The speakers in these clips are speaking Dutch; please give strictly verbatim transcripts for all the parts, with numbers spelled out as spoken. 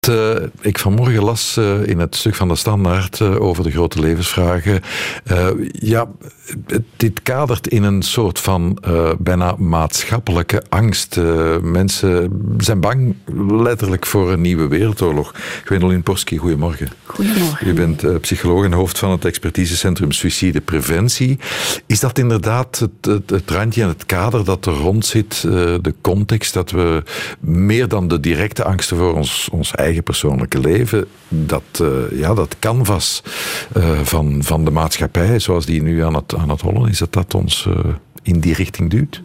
Uh, ik vanmorgen las uh, in het stuk van de Standaard uh, over de grote levensvragen. Uh, ja, dit kadert in een soort van uh, bijna maatschappelijke angst. Uh, mensen zijn bang letterlijk voor een nieuwe wereldoorlog. Gwendoline Porski, goedemorgen. Goedemorgen. U bent uh, psycholoog en hoofd van het expertisecentrum Suïcidepreventie. Is dat inderdaad het, het, het randje en het kader dat er rond zit, uh, de context, dat we meer dan de directe angsten voor ons, ons eigen persoonlijke leven, dat, uh, ja, dat canvas uh, van, van de maatschappij, zoals die nu aan het, aan het hollen is, dat dat ons uh, in die richting duwt?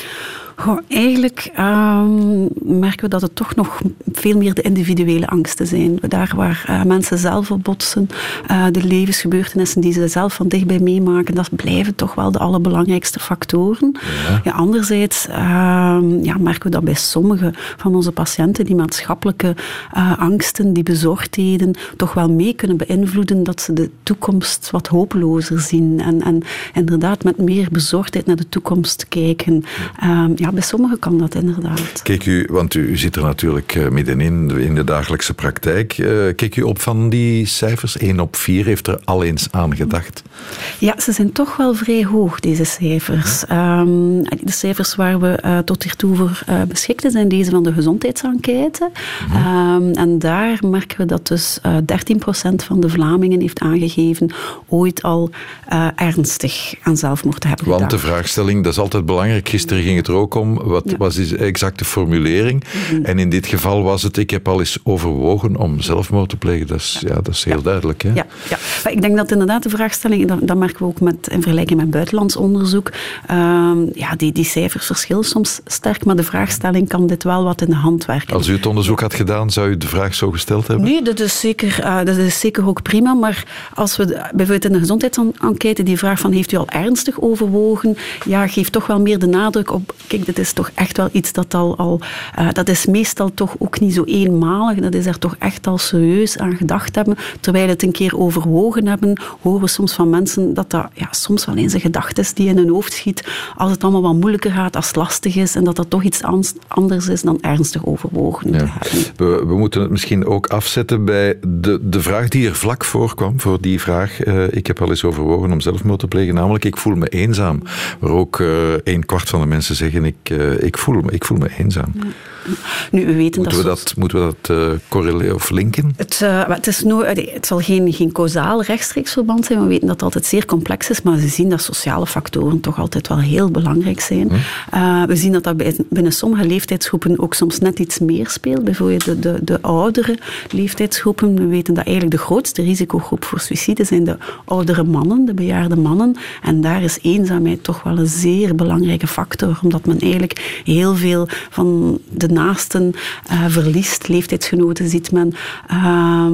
Goh, eigenlijk um, merken we dat het toch nog veel meer de individuele angsten zijn. Daar waar uh, mensen zelf op botsen, uh, de levensgebeurtenissen die ze zelf van dichtbij meemaken, dat blijven toch wel de allerbelangrijkste factoren. Ja. Ja, anderzijds uh, ja, merken we dat bij sommige van onze patiënten die maatschappelijke uh, angsten, die bezorgdheden, toch wel mee kunnen beïnvloeden dat ze de toekomst wat hopelozer zien. En, en inderdaad met meer bezorgdheid naar de toekomst kijken. Uh, Ja, bij sommigen kan dat inderdaad. Kijk u, want u, u zit er natuurlijk uh, middenin in de dagelijkse praktijk. Uh, kijk u op van die cijfers? één op vier heeft er al eens aan gedacht. Ja, ze zijn toch wel vrij hoog, deze cijfers. Ja. Um, de cijfers waar we uh, tot hiertoe voor uh, beschikten zijn deze van de gezondheidsenquête. Ja. Um, en daar merken we dat dus uh, dertien procent van de Vlamingen heeft aangegeven ooit al uh, ernstig aan zelfmoord te hebben gedaan. Want de vraagstelling, dat is altijd belangrijk. Gisteren ging het er ook om, wat ja. was die exacte formulering? Mm-hmm. En in dit geval was het, ik heb al eens overwogen om zelfmoord te plegen. Dat is, ja. Ja, dat is heel ja. duidelijk. Hè? Ja, ja. Maar ik denk dat inderdaad de vraagstelling, dat, dat merken we ook met, in vergelijking met buitenlands onderzoek, um, ja, die, die cijfers verschillen soms sterk, maar de vraagstelling kan dit wel wat in de hand werken. Als u het onderzoek had gedaan, zou u de vraag zo gesteld hebben? Nee, dat is zeker, uh, dat is zeker ook prima, maar als we bijvoorbeeld in de gezondheidsenquête die vraag van heeft u al ernstig overwogen, ja, geeft toch wel meer de nadruk op, kijk, dit is toch echt wel iets dat al, al uh, dat is meestal toch ook niet zo eenmalig, dat is er toch echt al serieus aan gedacht hebben, terwijl het een keer overwogen hebben, horen we soms van mensen dat dat ja, soms wel eens een gedachte is die in hun hoofd schiet, als het allemaal wat moeilijker gaat, als het lastig is, en dat dat toch iets anders is dan ernstig overwogen ja. te hebben. We, we moeten het misschien ook afzetten bij de, de vraag die er vlak voor kwam, voor die vraag, uh, ik heb al eens overwogen om zelfmoord te plegen, namelijk ik voel me eenzaam, waar ook uh, een kwart van de mensen zeggen, ik, uh, ik, voel, me, ik voel me eenzaam. Ja. Nu, we weten moeten, dat we dat, moeten we dat uh, correleren of linken? Het, uh, het, is no, het zal geen, geen kausaal rechtstreeks verband zijn. We weten dat het altijd zeer complex is, maar we zien dat sociale factoren toch altijd wel heel belangrijk zijn. Hm. Uh, we zien dat dat bij, binnen sommige leeftijdsgroepen ook soms net iets meer speelt. Bijvoorbeeld de, de, de oudere leeftijdsgroepen. We weten dat eigenlijk de grootste risicogroep voor suïcide zijn de oudere mannen, de bejaarde mannen. En daar is eenzaamheid toch wel een zeer belangrijke factor, omdat men eigenlijk heel veel van de naasten uh, verliest, leeftijdsgenoten ziet men, uh,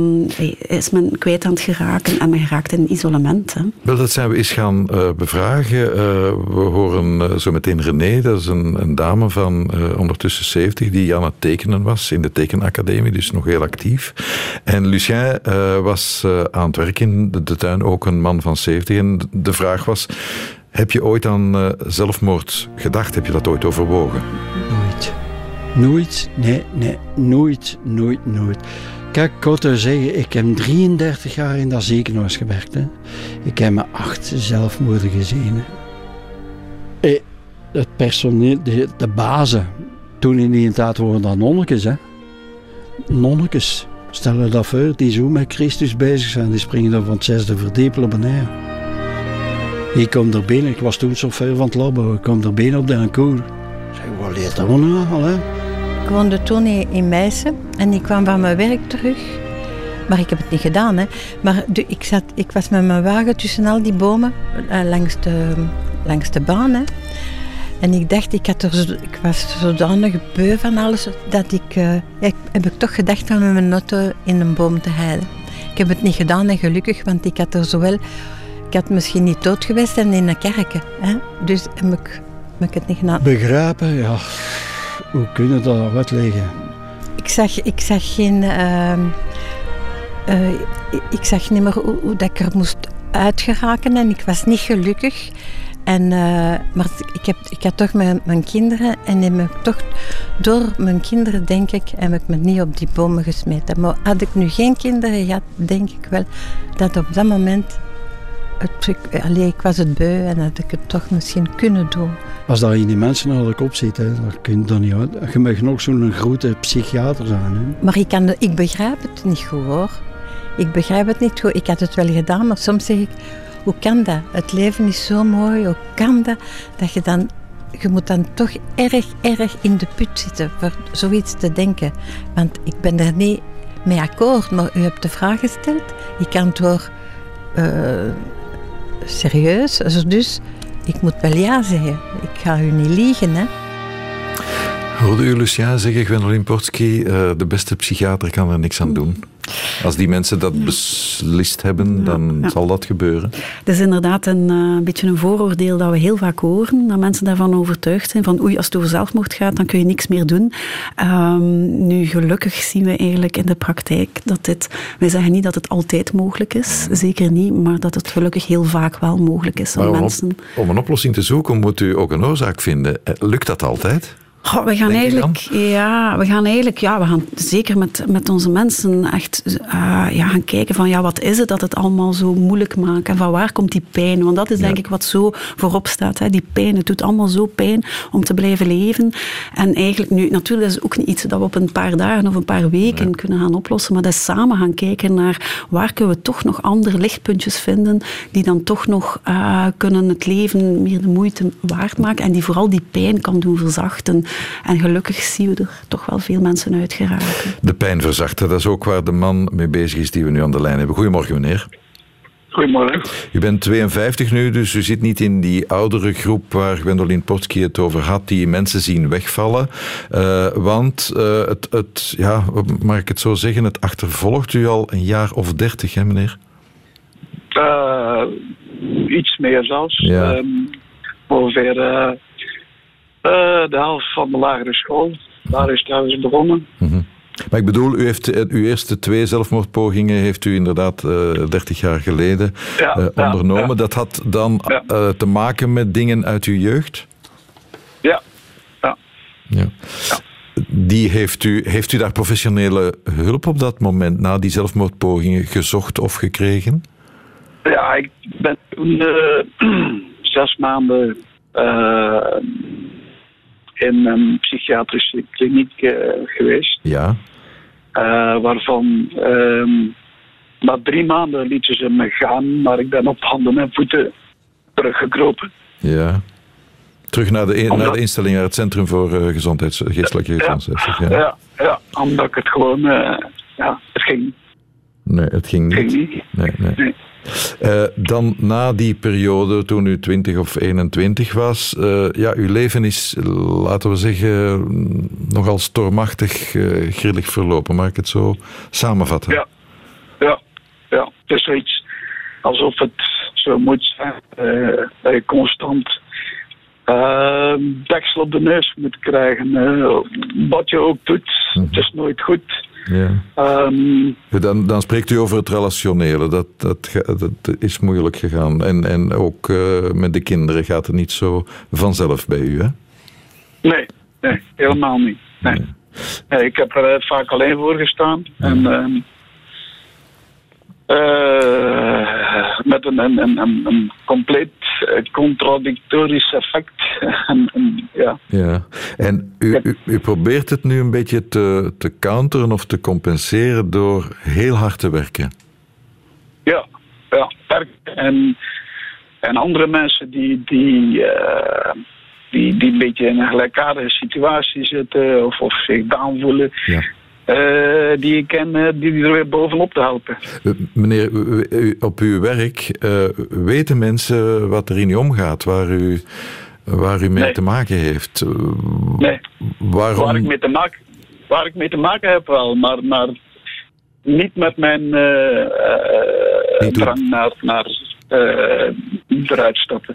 is men kwijt aan het geraken en men geraakt in isolement. Hè. Wel, dat zijn we eens gaan uh, bevragen. Uh, we horen uh, zo meteen René, dat is een, een dame van uh, ondertussen zeventig, die aan het tekenen was in de tekenacademie, dus nog heel actief. En Lucien uh, was uh, aan het werk in de, de tuin, ook een man van zeventig. En de vraag was, heb je ooit aan uh, zelfmoord gedacht? Heb je dat ooit overwogen? Nooit. Nooit, nee, nee, nooit, nooit, nooit. Kijk, ik kan het zeggen, ik heb drieëndertig jaar in dat ziekenhuis gewerkt. Hè. Ik heb me acht zelfmoorden gezien. Hè. Het personeel, de, de bazen, toen in die tijd waren dat nonnekes. Hè. Nonnekes, stel je dat voor, die zo met Christus bezig zijn, die springen dan van het zesde verdiep naar beneden. Ik kom er binnen, ik was toen chauffeur van het labo, ik kom er binnen op de koer. Ik zeg, wat leert dat nou al, hè? Ik woonde toen in Meissen en ik kwam van mijn werk terug. Maar ik heb het niet gedaan, hè. Maar de, ik, zat, ik was met mijn wagen tussen al die bomen uh, langs, de, langs de baan, hè. En ik dacht, ik, had er zo, ik was zodanig beu van alles, dat ik, uh, ja, ik heb ik toch gedacht van met mijn auto in een boom te rijden. Ik heb het niet gedaan en gelukkig, want ik had er zowel... Ik had misschien niet dood geweest en in een kerken, hè. Dus heb ik, heb ik het niet gedaan. Begrijpen, ja... Hoe kunnen dat uitleggen? Ik zag, ik zag geen... Uh, uh, ik zag niet meer hoe, hoe dat ik er moest uitgeraken en ik was niet gelukkig En, uh, maar ik, heb, ik had toch mijn, mijn kinderen en heb ik toch, door mijn kinderen, denk ik, heb ik me niet op die bomen gesmeten. Maar had ik nu geen kinderen gehad, denk ik wel dat op dat moment, het, ik, allee, ik was het beu en had ik het toch misschien kunnen doen. Als dat in die mensen naar de kop zit, hè, dan kun je dat niet uit. Je mag nog zo'n grote psychiater zijn. Hè. Maar ik, kan, ik begrijp het niet goed, hoor. Ik begrijp het niet goed. Ik had het wel gedaan, maar soms zeg ik, hoe kan dat? Het leven is zo mooi, hoe kan dat? Dat je dan, je moet dan toch erg, erg in de put zitten voor zoiets te denken. Want ik ben er niet mee akkoord, maar u hebt de vraag gesteld. Ik antwoord uh, serieus, dus ik moet wel ja zeggen. Ik ga u niet liegen, hè. Hoorde u Lucien zeggen, Gwendoline Portski, uh, de beste psychiater kan er niks aan doen? Als die mensen dat beslist hebben, dan ja, ja. zal dat gebeuren. Het is inderdaad een uh, beetje een vooroordeel dat we heel vaak horen, dat mensen daarvan overtuigd zijn, van oei, als het over zelfmoord gaat, dan kun je niks meer doen. Um, nu, gelukkig zien we eigenlijk in de praktijk dat dit, wij zeggen niet dat het altijd mogelijk is, zeker niet, maar dat het gelukkig heel vaak wel mogelijk is. Om, om, mensen... op, om een oplossing te zoeken, moet u ook een oorzaak vinden. Lukt dat altijd? Oh, we gaan eigenlijk, ja, we gaan eigenlijk, ja, we gaan zeker met, met onze mensen echt uh, ja, gaan kijken van, ja, wat is het dat het allemaal zo moeilijk maakt en van waar komt die pijn? Want dat is ja. denk ik wat zo voorop staat, hè. Die pijn, het doet allemaal zo pijn om te blijven leven. En eigenlijk nu, natuurlijk is het ook niet iets dat we op een paar dagen of een paar weken ja. kunnen gaan oplossen, maar dat is samen gaan kijken naar waar kunnen we toch nog andere lichtpuntjes vinden die dan toch nog uh, kunnen het leven meer de moeite waard maken en die vooral die pijn kan doen verzachten. En gelukkig zien we er toch wel veel mensen uit geraken. De pijn verzachten, dat is ook waar de man mee bezig is die we nu aan de lijn hebben. Goedemorgen, meneer. Goedemorgen. U bent tweeënvijftig nu, dus u zit niet in die oudere groep waar Gwendoline Portski het over had, die mensen zien wegvallen. Uh, want uh, het, het, ja, mag ik het zo zeggen, het achtervolgt u al een jaar of dertig, hè, meneer? Uh, iets meer zelfs. Ja. Um, ongeveer... Uh, Uh, de helft van de lagere school. Daar is het trouwens begonnen. Mm-hmm. Maar ik bedoel, u heeft uh, uw eerste twee zelfmoordpogingen heeft u inderdaad uh, dertig jaar geleden ja, uh, ondernomen. Ja, ja. Dat had dan ja. uh, te maken met dingen uit uw jeugd? Ja. ja. ja. ja. Die heeft, u, heeft u daar professionele hulp op dat moment na die zelfmoordpogingen gezocht of gekregen? Ja, ik ben toen uh, zes maanden... Uh, in een psychiatrische kliniek uh, geweest. Ja. Uh, waarvan um, na drie maanden lieten ze me gaan, maar ik ben op handen en voeten teruggekropen. Ja. Terug naar de, in, omdat, naar de instelling, naar het Centrum voor uh, gezondheids, Geestelijke Gezondheidszorg. Ja. Ja. Ja, ja, omdat ik het gewoon... Uh, ja, het ging. Nee, het ging niet. Het ging niet. Nee, nee. nee. Uh, dan na die periode, toen u twintig of eenentwintig was, uh, ja, uw leven is, laten we zeggen, nogal stormachtig, uh, grillig verlopen. Mag ik het zo samenvatten? Ja, ja, ja. Het is zoiets alsof het zo moet zijn. Uh, dat je constant uh, deksel op de neus moet krijgen. Uh, wat je ook doet, mm-hmm. Het is nooit goed. Ja. Um, dan, dan spreekt u over het relationele. Dat, dat, dat is moeilijk gegaan. En, en ook uh, met de kinderen gaat het niet zo vanzelf bij u, hè? Nee, nee helemaal niet. Nee. Nee. Nee, ik heb er vaak alleen voor gestaan. Ja. En, um, uh, met een, een, een, een compleet contradictorisch effect. en, en, ja. Ja. En u, u, u probeert het nu een beetje te, te counteren of te compenseren door heel hard te werken. Ja, ja werken. En, en andere mensen die, die, uh, die, die een beetje in een gelijkaardige situatie zitten of, of zich down voelen. Ja. Uh, die ik ken, uh, die er weer bovenop te helpen. Uh, meneer, u, u, op uw werk uh, weten mensen wat er in u omgaat, waar u, waar u mee nee. te maken heeft? Uh, nee, waarom... waar, ik mee te maken, waar ik mee te maken heb wel, maar, maar niet met mijn uh, uh, drang naar, naar uh, eruit stappen.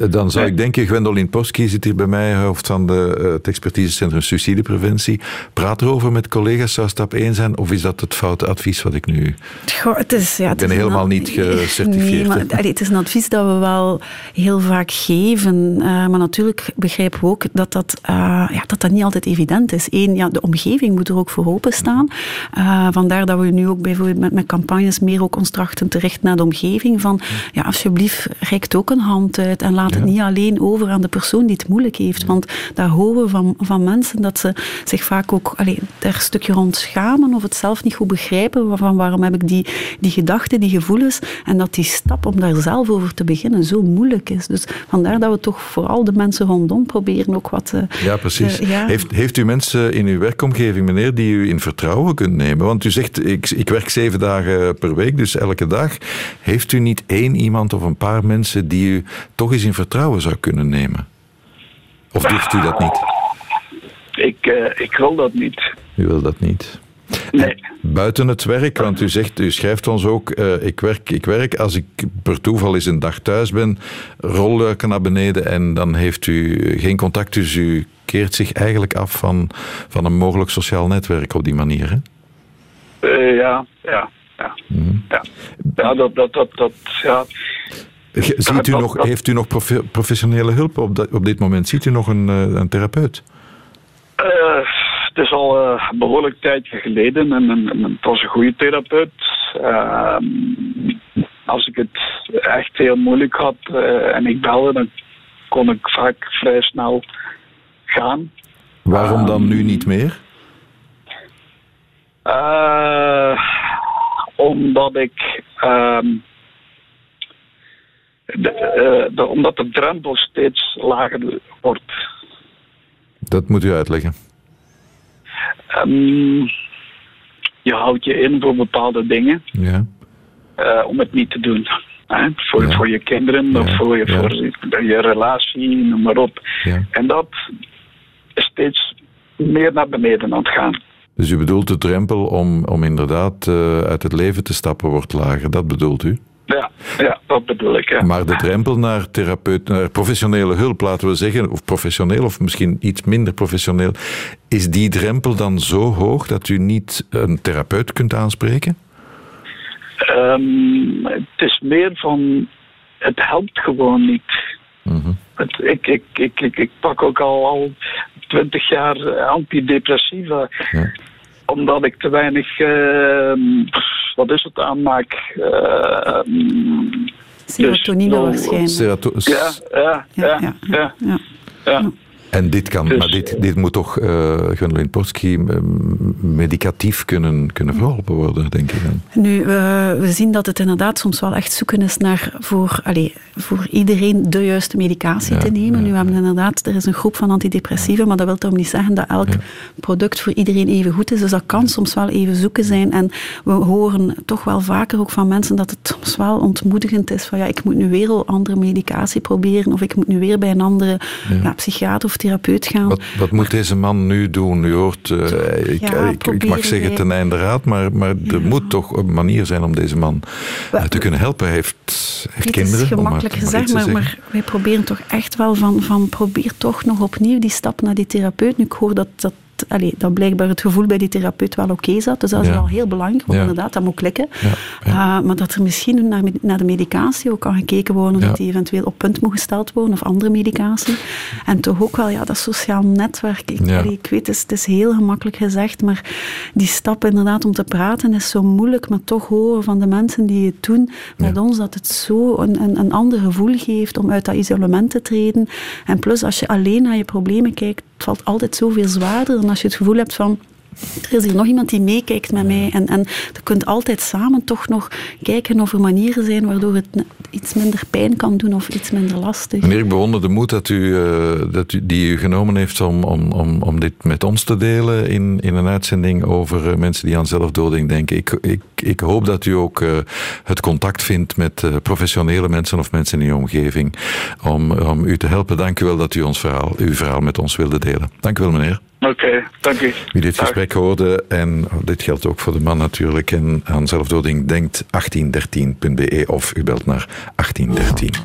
Dan zou ik denken, Gwendoline Porski zit hier bij mij, hoofd van de, uh, het expertisecentrum suïcidepreventie. Praat erover met collega's, zou stap één zijn, of is dat het foute advies wat ik nu... Goh, het is, ja, het ik ben is helemaal een, niet gecertificeerd. Nee, maar allee, het is een advies dat we wel heel vaak geven. Uh, maar natuurlijk begrijpen we ook dat dat, uh, ja, dat dat niet altijd evident is. Eén, ja, de omgeving moet er ook voor openstaan. Uh, vandaar dat we nu ook bijvoorbeeld met, met campagnes meer ook ons trachten te richten naar de omgeving. Van, ja, alsjeblieft, reikt ook een hand uit en laat ja. het niet alleen over aan de persoon die het moeilijk heeft. Want daar horen we van, van mensen dat ze zich vaak ook allee, daar een stukje rond schamen of het zelf niet goed begrijpen. Van waarom heb ik die, die gedachten, die gevoelens. En dat die stap om daar zelf over te beginnen zo moeilijk is. Dus vandaar dat we toch vooral de mensen rondom proberen ook wat... Uh, ja, precies. Uh, ja. Heeft, heeft u mensen in uw werkomgeving, meneer, die u in vertrouwen kunt nemen? Want u zegt, ik, ik werk zeven dagen per week, dus elke dag. Heeft u niet één iemand of een paar mensen die u toch eens in vertrouwen zou kunnen nemen? Of durft u dat niet? Ik, uh, ik wil dat niet. U wil dat niet? Nee. Buiten het werk, want u zegt, u schrijft ons ook, uh, ik werk, ik werk, als ik per toeval eens een dag thuis ben, rolluiken naar beneden en dan heeft u geen contact, dus u keert zich eigenlijk af van, van een mogelijk sociaal netwerk op die manier, hè? Uh, ja, ja, ja. Mm. Ja, ja dat, dat, dat, dat, ja. Ziet u nog, heeft u nog profe- professionele hulp op, dat, op dit moment? Ziet u nog een, een therapeut? Uh, het is al uh, een behoorlijk tijdje geleden en, en, en het was een goede therapeut. Uh, als ik het echt heel moeilijk had uh, en ik belde, dan kon ik vaak vrij snel gaan. Waarom dan um, nu niet meer? Uh, omdat ik... Um, de, uh, de, omdat de drempel steeds lager wordt. Dat moet u uitleggen. Um, je houdt je in voor bepaalde dingen. Ja. Uh, om het niet te doen. Hè? Voor, ja. voor je kinderen, ja. of voor je, ja. voor je relatie, noem maar op. Ja. En dat is steeds meer naar beneden aan het gaan. Dus u bedoelt de drempel om, om inderdaad uh, uit het leven te stappen wordt lager, dat bedoelt u? Ja, ja, dat bedoel ik. Ja. Maar de drempel naar therapeut, naar professionele hulp, laten we zeggen, of professioneel, of misschien iets minder professioneel, is die drempel dan zo hoog dat u niet een therapeut kunt aanspreken? Um, het is meer van, het helpt gewoon niet. Mm-hmm. Het, ik, ik, ik, ik, ik pak ook al, al twintig jaar antidepressiva, ja. omdat ik te weinig... Uh, wat is het aanmaak? Uh, Serotonine dus, waarschijnlijk. Serato- ja, ja, ja, ja, ja, ja, ja. En dit kan, dus, maar dit, dit moet toch, uh, Gwendoline Porski, medicatief kunnen, kunnen verholpen worden, denk ik dan? Nu, uh, we zien dat het inderdaad soms wel echt zoeken is naar voor, allez, voor iedereen de juiste medicatie ja, te nemen. Ja, nu hebben we inderdaad, er is een groep van antidepressiva, maar dat wil toch niet zeggen dat elk ja. product voor iedereen even goed is. Dus dat kan soms wel even zoeken zijn. En we horen toch wel vaker ook van mensen dat het soms wel ontmoedigend is van ja, ik moet nu weer een andere medicatie proberen of ik moet nu weer bij een andere ja. Ja, psychiater of therapeut gaan. Wat, wat moet deze man nu doen? U hoort, uh, ik, ja, ik, ik mag zeggen wij... ten einde raad, maar, maar er ja. moet toch een manier zijn om deze man uh, te kunnen helpen. Hij heeft, heeft het kinderen. Het is gemakkelijk maar, gezegd, maar, maar wij proberen toch echt wel van, van probeer toch nog opnieuw die stap naar die therapeut. Nu, ik hoor dat, dat Allee, dat blijkbaar het gevoel bij die therapeut wel oké okay zat. Dus dat is ja. wel heel belangrijk, want ja. inderdaad, dat moet klikken. Ja. Ja. Uh, maar dat er misschien naar, naar de medicatie ook kan gekeken worden, ja. dat die eventueel op punt moet gesteld worden, of andere medicatie. En toch ook wel, ja, dat sociaal netwerk. Ik, ja. allee, ik weet, het is, het is heel gemakkelijk gezegd, maar die stap inderdaad om te praten is zo moeilijk, maar toch horen van de mensen die het doen, met ja. ons, dat het zo een, een, een ander gevoel geeft om uit dat isolement te treden. En plus, als je alleen naar je problemen kijkt, het valt altijd zoveel zwaarder dan als je het gevoel hebt van er is hier nog iemand die meekijkt met mij. En, en je kunt altijd samen toch nog kijken of er manieren zijn waardoor het iets minder pijn kan doen of iets minder lastig. Meneer, ik bewonder de moed dat u, uh, dat u, die u genomen heeft om, om, om, om dit met ons te delen in, in een uitzending over uh, mensen die aan zelfdoding denken. Ik, ik, ik hoop dat u ook uh, het contact vindt met uh, professionele mensen of mensen in uw omgeving om, om u te helpen. Dank u wel dat u ons verhaal, uw verhaal met ons wilde delen. Dank u wel, meneer. Oké, okay, dank u. Wie dit gesprek hoorde, en dit geldt ook voor de man natuurlijk, en aan zelfdoding denkt, achttien dertien punt be of u belt naar achttien dertien.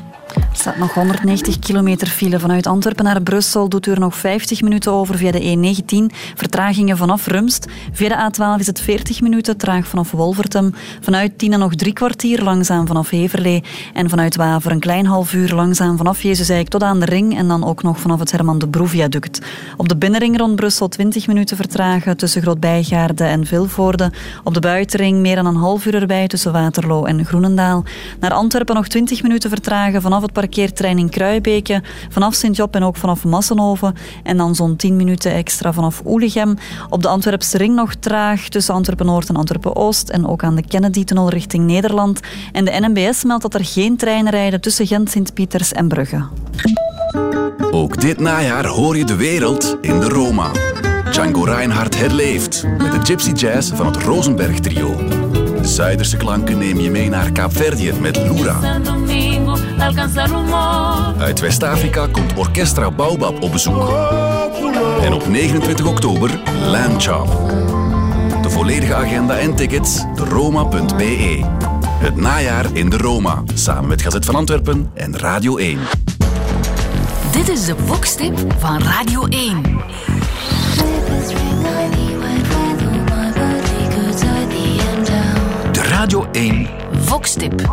Er staat nog honderdnegentig kilometer file. Vanuit Antwerpen naar Brussel doet u er nog vijftig minuten over via de E negentien. Vertragingen vanaf Rumst. Via de A twaalf is het veertig minuten, traag vanaf Wolvertem. Vanuit Tiene nog drie kwartier, langzaam vanaf Heverlee. En vanuit Waver een klein half uur, langzaam vanaf Jezusijk tot aan de Ring. En dan ook nog vanaf het Herman de Broe-viaduct. Op de binnenring rond Brussel twintig minuten vertragen tussen Groot-Bijgaarde en Vilvoorde. Op de buitenring meer dan een half uur erbij tussen Waterloo en Groenendaal. Naar Antwerpen nog twintig minuten vertragen vanaf het parkeerterrein in Kruibeke, vanaf Sint-Job en ook vanaf Massenhoven. En dan zo'n tien minuten extra vanaf Oelichem. Op de Antwerpse ring nog traag tussen Antwerpen-Noord en Antwerpen-Oost en ook aan de Kennedy-tunnel richting Nederland. En de N M B S meldt dat er geen treinen rijden tussen Gent, Sint-Pieters en Brugge. Ook dit najaar hoor je de wereld in de Roma. Django Reinhardt herleeft met de Gypsy Jazz van het Rosenberg Trio. De Zuiderse klanken neem je mee naar Kaapverdië met Lura. Uit West-Afrika komt Orchestra Baobab op bezoek. En op negenentwintig oktober Lamb Chop. De volledige agenda en tickets de roma punt b e. Het najaar in de Roma, samen met Gazet van Antwerpen en Radio één. Dit is de Vox-tip van Radio één. De Radio één Vox-tip.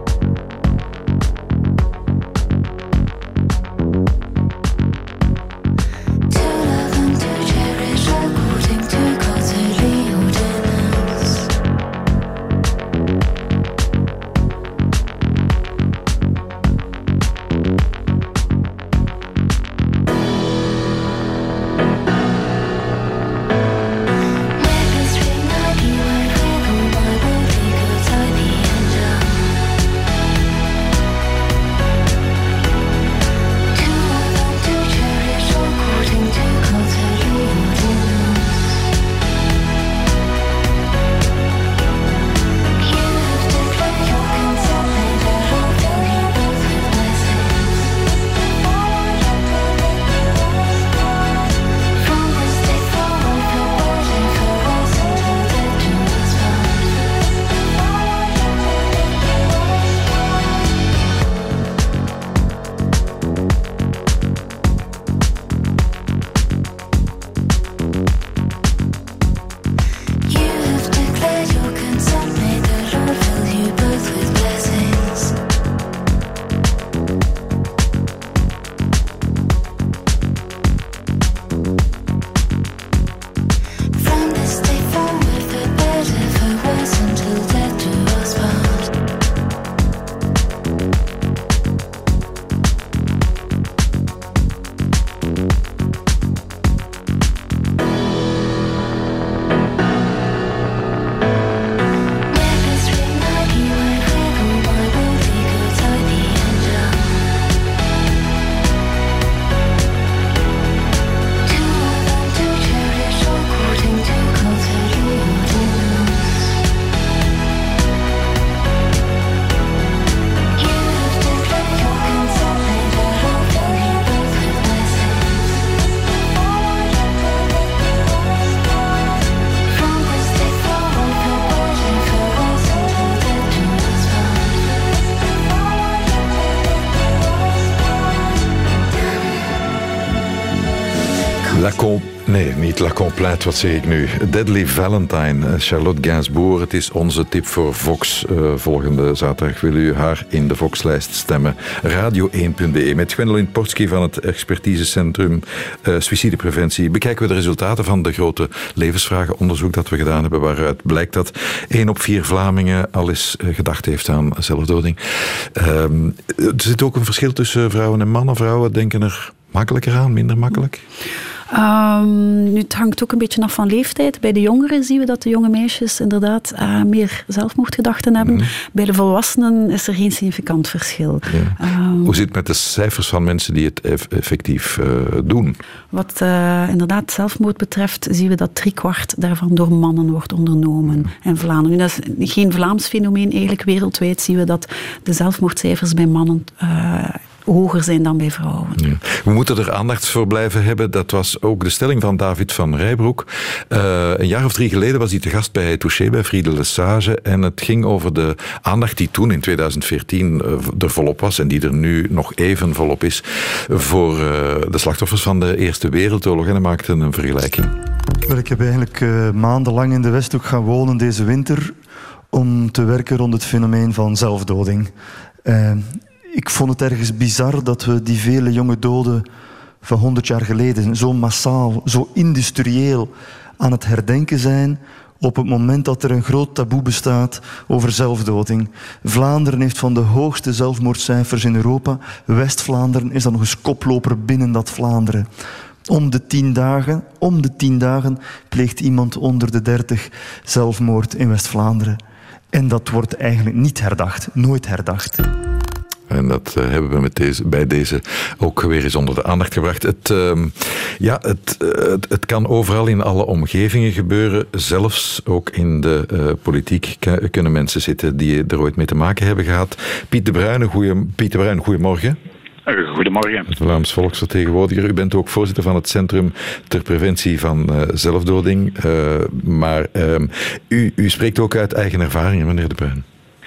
La Com... Nee, niet La Complète, wat zeg ik nu? Deadly Valentine, Charlotte Gainsbourg. Het is onze tip voor Vox. Uh, volgende zaterdag wil u haar in de Vox-lijst stemmen. radio één punt b e. Met Gwendoline Portsky van het expertisecentrum uh, Suïcidepreventie bekijken we de resultaten van de grote levensvragenonderzoek dat we gedaan hebben, waaruit blijkt dat één op vier Vlamingen al eens uh, gedacht heeft aan zelfdoding. Uh, er zit ook een verschil tussen vrouwen en mannen. Vrouwen denken er makkelijker aan, minder makkelijk? Um, nu, het hangt ook een beetje af van leeftijd. Bij de jongeren zien we dat de jonge meisjes inderdaad uh, meer zelfmoordgedachten hebben. Mm-hmm. Bij de volwassenen is er geen significant verschil. Ja. Um, Hoe zit het met de cijfers van mensen die het eff- effectief uh, doen? Wat uh, inderdaad zelfmoord betreft, zien we dat driekwart daarvan door mannen wordt ondernomen mm. in Vlaanderen. Nu, dat is geen Vlaams fenomeen. Eigenlijk wereldwijd zien we dat de zelfmoordcijfers bij mannen Uh, hoger zijn dan bij vrouwen. Ja. We moeten er aandacht voor blijven hebben. Dat was ook de stelling van David van Rijbroek. Uh, een jaar of drie geleden was hij te gast bij Touché, bij Friede Lesage. En het ging over de aandacht die toen in tweeduizend veertien uh, er volop was en die er nu nog even volop is voor uh, de slachtoffers van de Eerste Wereldoorlog. En hij maakte een vergelijking. Wel, ik heb eigenlijk uh, maandenlang in de Westhoek gaan wonen deze winter om te werken rond het fenomeen van zelfdoding. Uh, ik vond het ergens bizar dat we die vele jonge doden van honderd jaar geleden zo massaal, zo industrieel aan het herdenken zijn op het moment dat er een groot taboe bestaat over zelfdoding. Vlaanderen heeft van de hoogste zelfmoordcijfers in Europa. West-Vlaanderen is dan nog eens koploper binnen dat Vlaanderen. Om de tien dagen, om de tien dagen pleegt iemand onder de dertig zelfmoord in West-Vlaanderen. En dat wordt eigenlijk niet herdacht, nooit herdacht. En dat uh, hebben we met deze, bij deze ook weer eens onder de aandacht gebracht. Het, uh, ja, het, uh, het, het kan overal in alle omgevingen gebeuren. Zelfs ook in de uh, politiek k- kunnen mensen zitten die er ooit mee te maken hebben gehad. Piet de Bruyne, goeie, Piet de Bruyne, goedemorgen. Goedemorgen. Vlaams volksvertegenwoordiger. U bent ook voorzitter van het Centrum ter Preventie van uh, Zelfdoding. Uh, maar uh, u, u spreekt ook uit eigen ervaringen, meneer de Bruyne.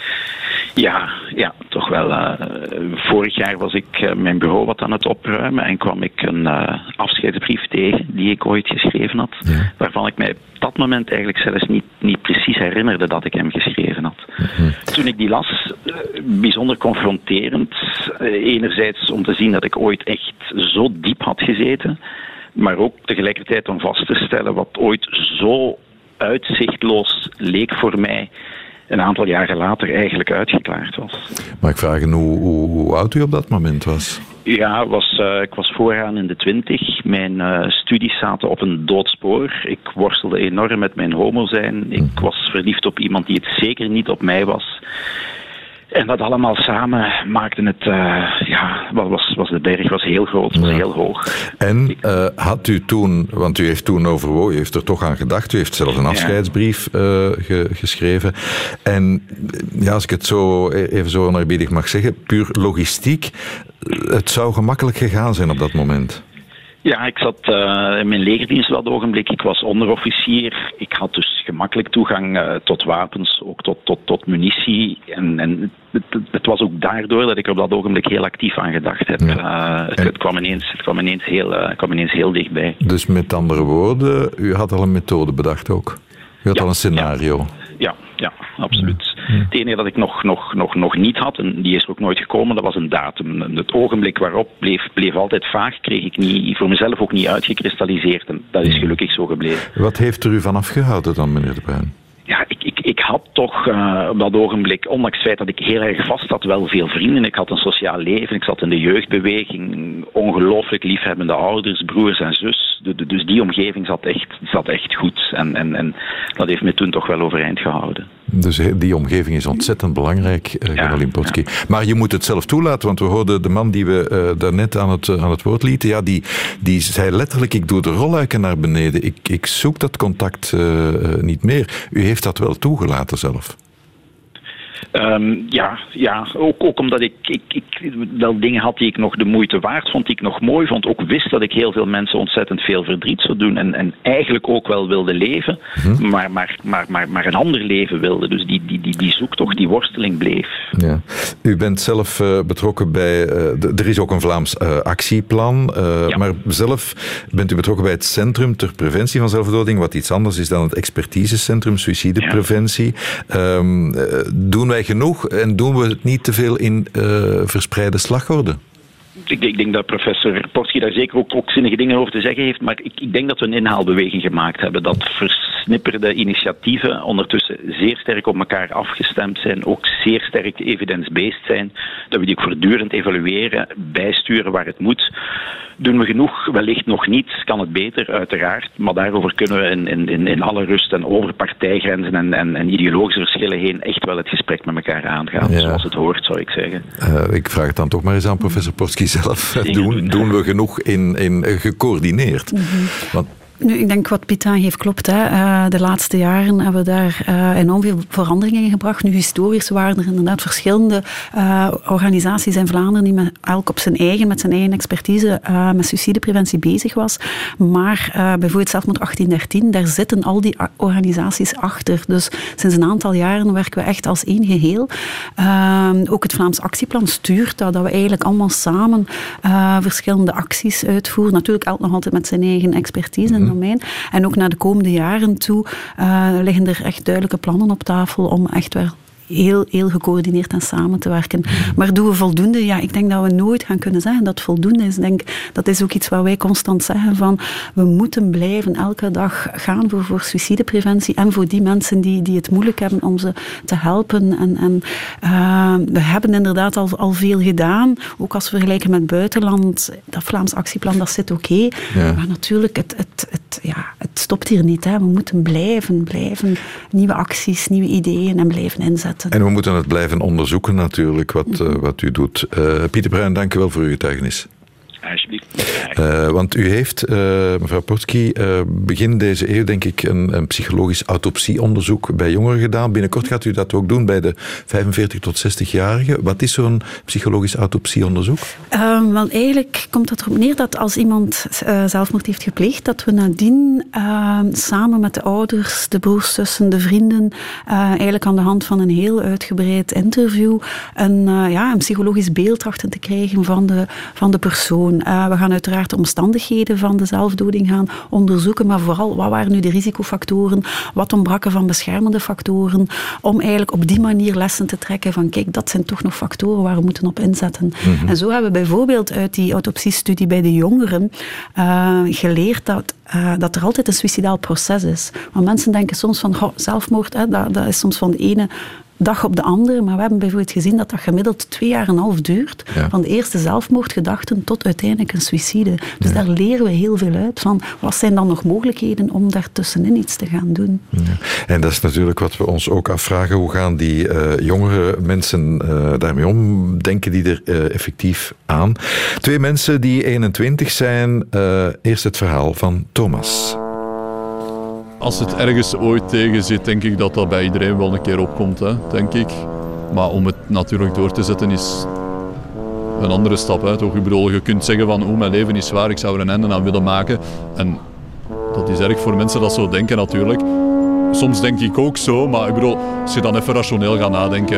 Ja, ja, toch wel. Uh, vorig jaar was ik uh, mijn bureau wat aan het opruimen en kwam ik een uh, afscheidsbrief tegen die ik ooit geschreven had. Ja. Waarvan ik mij op dat moment eigenlijk zelfs niet, niet precies herinnerde dat ik hem geschreven had. Mm-hmm. Toen ik die las, uh, bijzonder confronterend. Uh, enerzijds om te zien dat ik ooit echt zo diep had gezeten, maar ook tegelijkertijd om vast te stellen wat ooit zo uitzichtloos leek voor mij een aantal jaren later eigenlijk uitgeklaard was. Mag ik vragen hoe, hoe, hoe oud u op dat moment was? Ja, was, uh, ik was vooraan in de twintig. Mijn uh, studies zaten op een doodspoor. Ik worstelde enorm met mijn homo zijn. Ik was verliefd op iemand die het zeker niet op mij was. En dat allemaal samen maakte het, uh, ja, was, was de berg was heel groot, was heel hoog. En uh, had u toen, want u heeft toen overwogen, u heeft er toch aan gedacht, u heeft zelfs een afscheidsbrief uh, ge, geschreven. En ja, als ik het zo even zo onerbiedig mag zeggen, puur logistiek, het zou gemakkelijk gegaan zijn op dat moment. Ja, ik zat uh, in mijn legerdienst wel het ogenblik. Ik was onderofficier. Ik had dus gemakkelijk toegang uh, tot wapens, ook tot, tot, tot munitie. En, en het, het was ook daardoor dat ik op dat ogenblik heel actief aan gedacht heb. Ja. Uh, het, het, kwam ineens, het kwam ineens heel, uh, kwam ineens heel dichtbij. Dus met andere woorden, u had al een methode bedacht ook? U had ja, al een scenario? Ja, ja, ja absoluut. Ja. Ja. Het enige dat ik nog, nog, nog, nog niet had, en die is er ook nooit gekomen, dat was een datum. Het ogenblik waarop bleef, bleef altijd vaag, kreeg ik niet, voor mezelf ook niet uitgekristalliseerd. En dat is gelukkig zo gebleven. Wat heeft er u van afgehouden dan, meneer de Bruin? Ja, ik, ik, ik had toch uh, op dat ogenblik, ondanks het feit dat ik heel erg vast had, wel veel vrienden. Ik had een sociaal leven, ik zat in de jeugdbeweging, ongelooflijk liefhebbende ouders, broers en zus. De, de, dus die omgeving zat echt, zat echt goed. En, en, en dat heeft me toen toch wel overeind gehouden. Dus die omgeving is ontzettend belangrijk, uh, ja, Gwendoline Potski. Ja. Maar je moet het zelf toelaten, want we hoorden de man die we uh, daarnet aan het, uh, aan het woord lieten, ja, die, die zei letterlijk, ik doe de rolluiken naar beneden. Ik, ik zoek dat contact uh, uh, niet meer. U heeft dat wel toegelaten zelf. Um, ja, ja ook, ook omdat ik, ik, ik wel dingen had die ik nog de moeite waard vond, die ik nog mooi vond. Ook wist dat ik heel veel mensen ontzettend veel verdriet zou doen en, en eigenlijk ook wel wilde leven, hm. maar, maar, maar, maar, maar een ander leven wilde. Dus die, die, die, die zoektocht, die worsteling bleef. Ja. U bent zelf uh, betrokken bij, uh, de, er is ook een Vlaams uh, actieplan, uh, ja. maar zelf bent u betrokken bij het Centrum ter Preventie van Zelfdoding, wat iets anders is dan het expertisecentrum suïcidepreventie. Ja. Um, uh, doen wij genoeg en doen we het niet te veel in uh, verspreide slagorde? Ik, ik denk dat professor Potski daar zeker ook, ook zinnige dingen over te zeggen heeft, maar ik, ik denk dat we een inhaalbeweging gemaakt hebben. Dat versnipperde initiatieven ondertussen zeer sterk op elkaar afgestemd zijn, ook zeer sterk evidence-based zijn, dat we die ook voortdurend evalueren, bijsturen waar het moet. Doen we genoeg? Wellicht nog niet. Kan het beter, uiteraard. Maar daarover kunnen we in, in, in alle rust en over partijgrenzen en, en, en ideologische verschillen heen echt wel het gesprek met elkaar aangaan. Ja. Zoals het hoort, zou ik zeggen. Uh, ik vraag het dan toch maar eens aan professor Potski zelf. Doen, doen we genoeg in, in gecoördineerd? Mm-hmm. Want Nu, ik denk wat Piet aangeeft klopt. Hè. Uh, de laatste jaren hebben we daar uh, enorm veel veranderingen in gebracht. Nu, historisch waren er inderdaad verschillende uh, organisaties in Vlaanderen die met, elk op zijn eigen, met zijn eigen expertise uh, met suïcidepreventie bezig was. Maar uh, bijvoorbeeld Zelfmoord achttien dertien, daar zitten al die organisaties achter. Dus sinds een aantal jaren werken we echt als één geheel. Uh, ook het Vlaams Actieplan stuurt dat, dat we eigenlijk allemaal samen uh, verschillende acties uitvoeren. Natuurlijk elk nog altijd met zijn eigen expertise in het domein. En ook naar de komende jaren toe uh, liggen er echt duidelijke plannen op tafel om echt wel heel, heel gecoördineerd en samen te werken. Maar doen we voldoende? Ja, ik denk dat we nooit gaan kunnen zeggen dat het voldoende is. Ik denk, dat is ook iets wat wij constant zeggen van, we moeten blijven elke dag gaan voor, voor suïcidepreventie en voor die mensen die, die het moeilijk hebben om ze te helpen. En, en uh, we hebben inderdaad al, al veel gedaan, ook als we vergelijken met buitenland. Dat Vlaams Actieplan, dat zit oké. Okay. Ja. Maar natuurlijk, het, het, het, ja, het stopt hier niet. Hè. We moeten blijven, blijven nieuwe acties, nieuwe ideeën en blijven inzetten. En we moeten het blijven onderzoeken natuurlijk, wat, uh, wat u doet. Uh, Pieter Bruin, dank u wel voor uw getuigenis. Alsjeblieft. Uh, want u heeft, uh, mevrouw Portky, uh, begin deze eeuw denk ik een, een psychologisch autopsieonderzoek bij jongeren gedaan. Binnenkort gaat u dat ook doen bij de vijfenveertig tot zestig-jarigen. Wat is zo'n psychologisch autopsieonderzoek? Uh, wel, eigenlijk komt het erop neer dat als iemand uh, zelfmoord heeft gepleegd, dat we nadien uh, samen met de ouders, de broers, zussen, de vrienden, uh, eigenlijk aan de hand van een heel uitgebreid interview een, uh, ja, een psychologisch beeld trachten te krijgen van de, van de persoon. Uh, we gaan uiteraard de omstandigheden van de zelfdoding gaan onderzoeken, maar vooral wat waren nu de risicofactoren, wat ontbrak er van beschermende factoren, om eigenlijk op die manier lessen te trekken van kijk, dat zijn toch nog factoren waar we moeten op inzetten. Mm-hmm. En zo hebben we bijvoorbeeld uit die autopsiestudie bij de jongeren uh, geleerd dat Uh, dat er altijd een suïcidaal proces is. Want mensen denken soms van, oh, zelfmoord, hè, dat, dat is soms van de ene dag op de andere, maar we hebben bijvoorbeeld gezien dat dat gemiddeld twee jaar en een half duurt, ja. Van de eerste zelfmoordgedachten tot uiteindelijk een suïcide. Dus ja. Daar leren we heel veel uit van, wat zijn dan nog mogelijkheden om daartussenin iets te gaan doen. Ja. En dat is natuurlijk wat we ons ook afvragen, hoe gaan die uh, jongere mensen uh, daarmee om? Denken die er uh, effectief aan? Twee mensen die eenentwintig zijn, uh, eerst het verhaal van Thomas. Als het ergens ooit tegen zit, denk ik dat dat bij iedereen wel een keer opkomt, hè, denk ik. Maar om het natuurlijk door te zetten is een andere stap. Hè, toch? Ik bedoel, je kunt zeggen van, oh, mijn leven is zwaar, ik zou er een einde aan willen maken. En dat is erg voor mensen dat zo denken natuurlijk. Soms denk ik ook zo, maar ik bedoel, als je dan even rationeel gaat nadenken,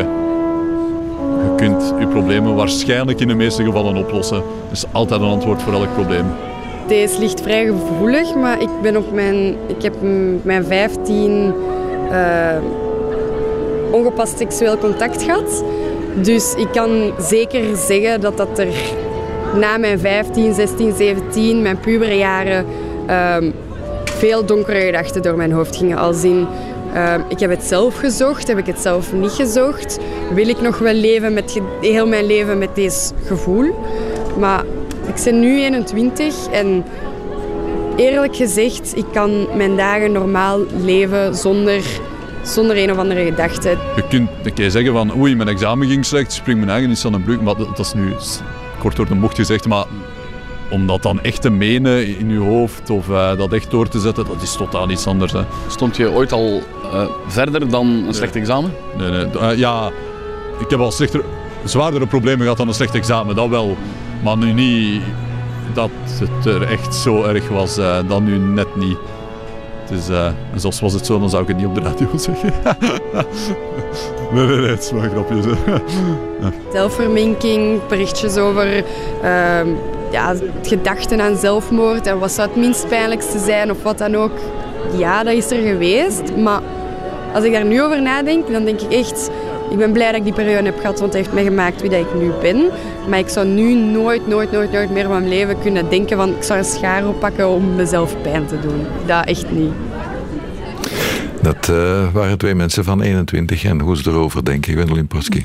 je kunt je problemen waarschijnlijk in de meeste gevallen oplossen. Er is altijd een antwoord voor elk probleem. Deze ligt vrij gevoelig, maar ik ben op mijn, ik heb mijn vijftien uh, ongepast seksueel contact gehad. Dus ik kan zeker zeggen dat dat er na mijn vijftien, zestien, zeventien, mijn pubere jaren, uh, veel donkere gedachten door mijn hoofd gingen. Als in, uh, ik heb het zelf gezocht, heb ik het zelf niet gezocht? Wil ik nog wel leven met ge- heel mijn leven met deze gevoel? Maar ik ben nu eenentwintig en eerlijk gezegd, ik kan mijn dagen normaal leven zonder, zonder een of andere gedachte. Je kunt een keer zeggen van oei, mijn examen ging slecht, spring mijn eigen is aan een breuk, maar dat, dat is nu kort door de bocht gezegd, maar om dat dan echt te menen in je hoofd of uh, dat echt door te zetten, dat is totaal iets anders. Hè. Stond je ooit al uh, verder dan een slecht examen? Nee, nee. Uh, ja, ik heb al slechter, zwaardere problemen gehad dan een slecht examen, dat wel. Maar nu niet dat het er echt zo erg was, uh, dan nu net niet. Dus, uh, en zelfs was het zo, dan zou ik het niet op de radio zeggen. nee, nee, nee, het is maar een grapje. ja. Zelfverminking, berichtjes over uh, ja, gedachten aan zelfmoord en wat zou het minst pijnlijkste zijn of wat dan ook. Ja, dat is er geweest, maar als ik daar nu over nadenk, dan denk ik echt, ik ben blij dat ik die periode heb gehad, want het heeft mij gemaakt wie dat ik nu ben. Maar ik zou nu nooit, nooit, nooit, nooit meer van mijn leven kunnen denken van ik zou een schaar oppakken om mezelf pijn te doen. Dat echt niet. Dat uh, waren twee mensen van eenentwintig en hoe ze erover denken, Gwendoline Portky.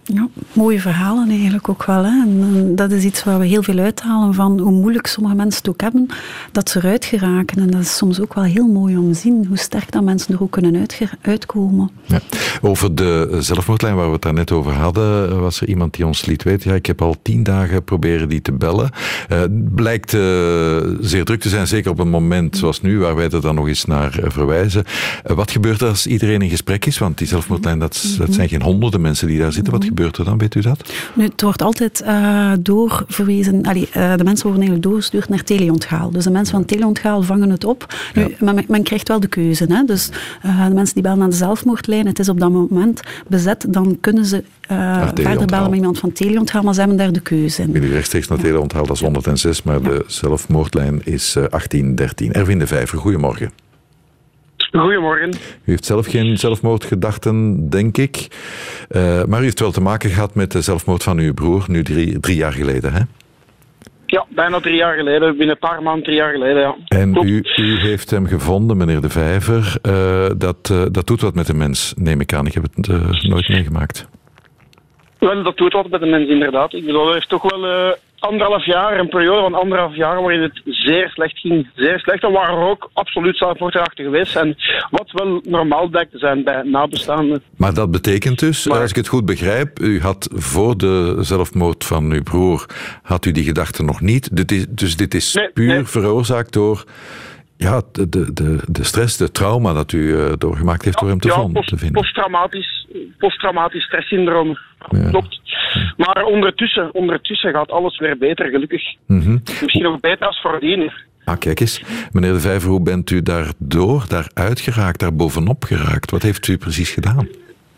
Ja, mooie verhalen eigenlijk ook wel. Hè. En, en dat is iets waar we heel veel uithalen van hoe moeilijk sommige mensen het ook hebben, dat ze eruit geraken. En dat is soms ook wel heel mooi om te zien, hoe sterk dat mensen er ook kunnen uitge- uitkomen. Ja. Over de zelfmoordlijn waar we het daar net over hadden, was er iemand die ons liet weten, ja, ik heb al tien dagen proberen die te bellen. Uh, het blijkt uh, zeer druk te zijn, zeker op een moment zoals nu, waar wij er dan nog eens naar uh, verwijzen. Uh, wat gebeurt er als iedereen in gesprek is? Want die zelfmoordlijn, dat, dat zijn geen honderden mensen die daar zitten. Wat gebeurt er dan, weet u dat? Nu, het wordt altijd uh, doorverwezen, allee, uh, de mensen worden eigenlijk doorgestuurd naar teleonthaal. Dus de mensen van teleonthaal vangen het op. Nu, ja. men, men krijgt wel de keuze. Hè? Dus uh, de mensen die bellen aan de zelfmoordlijn, het is op dat moment bezet, dan kunnen ze uh, verder bellen met iemand van teleonthaal, maar ze hebben daar de keuze in. Wil u rechtstreeks naar teleonthaal, dat is honderdenzes, maar ja. de zelfmoordlijn is uh, achttien dertien. Erwin de Vijver, goedemorgen. Goedemorgen. U heeft zelf geen zelfmoordgedachten, denk ik. Uh, maar u heeft wel te maken gehad met de zelfmoord van uw broer, nu drie, drie jaar geleden, hè? Ja, bijna drie jaar geleden. Binnen een paar maanden, drie jaar geleden, ja. En u, u heeft hem gevonden, meneer de Vijver. Uh, dat, uh, dat doet wat met de mens, neem ik aan. Ik heb het uh, nooit meegemaakt. Wel, dat doet wat met de mens, inderdaad. Ik bedoel, er heeft toch wel uh, anderhalf jaar, een periode van anderhalf jaar waarin het zeer slecht ging. Zeer slecht. En waar er ook absoluut zelfmoordgedachten geweest. En wat wel normaal blijkt te zijn bij nabestaanden. Maar dat betekent dus, maar, als ik het goed begrijp, u had voor de zelfmoord van uw broer, had u die gedachten nog niet. Dit is, dus dit is nee, puur nee. veroorzaakt door... Ja, de, de, de, de stress, de trauma dat u uh, doorgemaakt heeft ja, door hem te, ja, vond, post, te vinden. Posttraumatisch, posttraumatisch stresssyndroom. Ja. Klopt. Maar ondertussen, ondertussen gaat alles weer beter, gelukkig. Mm-hmm. Misschien nog beter als voordien. Ah, kijk eens. Meneer de Vijver, hoe bent u daardoor, daaruit geraakt, daar bovenop geraakt? Wat heeft u precies gedaan?